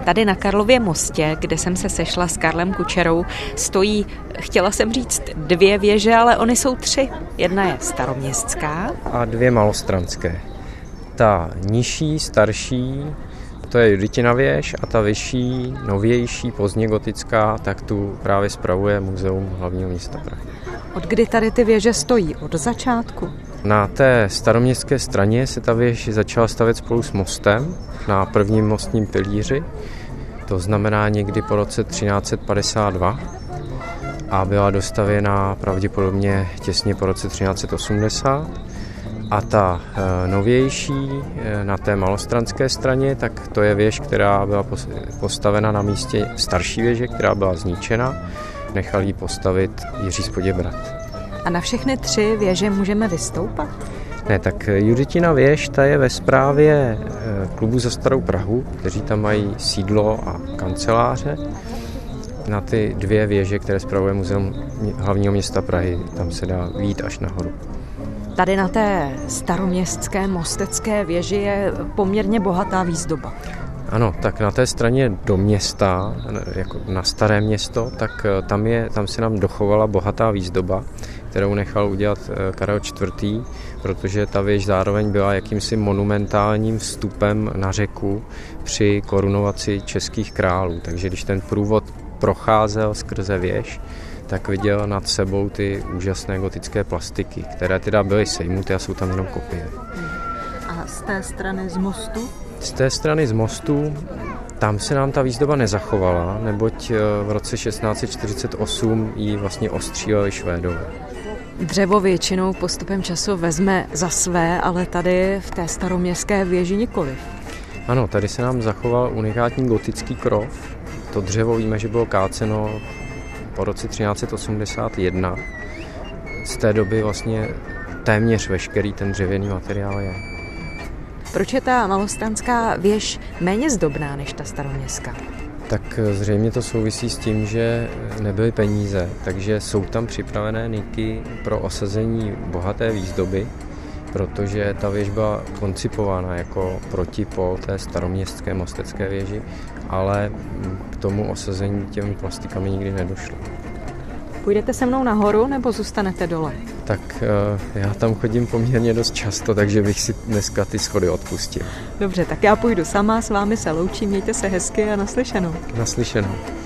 Tady na Karlově mostě, kde jsem se sešla s Karlem Kučerou, stojí, chtěla jsem říct 2 věže, ale ony jsou 3. Jedna je staroměstská. A 2 malostranské. Ta nižší, starší, to je Juditina věž a ta vyšší, novější, pozdně gotická, tak tu právě spravuje Muzeum hlavního města Prahy. Od kdy tady ty věže stojí? Od začátku? Na té staroměstské straně se ta věž začala stavět spolu s mostem na prvním mostním pilíři, to znamená někdy po roce 1352 a byla dostavěna pravděpodobně těsně po roce 1380. A ta novější na té malostranské straně, tak to je věž, která byla postavena na místě starší věže, která byla zničena. Nechal ji postavit Jiří z Poděbrad. A na všechny 3 věže můžeme vystoupat? Ne, tak Juditina věž, ta je ve správě klubu za Starou Prahu, kteří tam mají sídlo a kanceláře. Na ty 2 věže, které spravuje Muzeum hlavního města Prahy, tam se dá vyjít až nahoru. Tady na té staroměstské mostecké věži je poměrně bohatá výzdoba. Ano, tak na té straně do města, jako na Staré Město, tak tam se nám dochovala bohatá výzdoba, kterou nechal udělat Karel IV., protože ta věž zároveň byla jakýmsi monumentálním vstupem na řeku při korunovaci českých králů. Takže když ten průvod procházel skrze věž, tak viděl nad sebou ty úžasné gotické plastiky, které teda byly sejmuty a jsou tam jenom kopie. A z té strany z mostu? Z té strany z mostu, tam se nám ta výzdoba nezachovala, neboť v roce 1648 ji vlastně ostříleli Švédové. Dřevo většinou postupem času vezme za své, ale tady v té staroměstské věži nikoliv. Ano, tady se nám zachoval unikátní gotický krov. To dřevo víme, že bylo káceno po roce 1381. Z té doby vlastně téměř veškerý ten dřevěný materiál je. Proč je ta malostranská věž méně zdobná než ta staroměstská? Tak zřejmě to souvisí s tím, že nebyly peníze, takže jsou tam připravené niky pro osazení bohaté výzdoby, protože ta věž byla koncipována jako protipol té staroměstské mostecké věži, ale k tomu osazení těmi plastikami nikdy nedošlo. Půjdete se mnou nahoru nebo zůstanete dole? Tak já tam chodím poměrně dost často, takže bych si dneska ty schody odpustil. Dobře, tak já půjdu sama, s vámi se loučím, mějte se hezky a naslyšenou. Naslyšenou.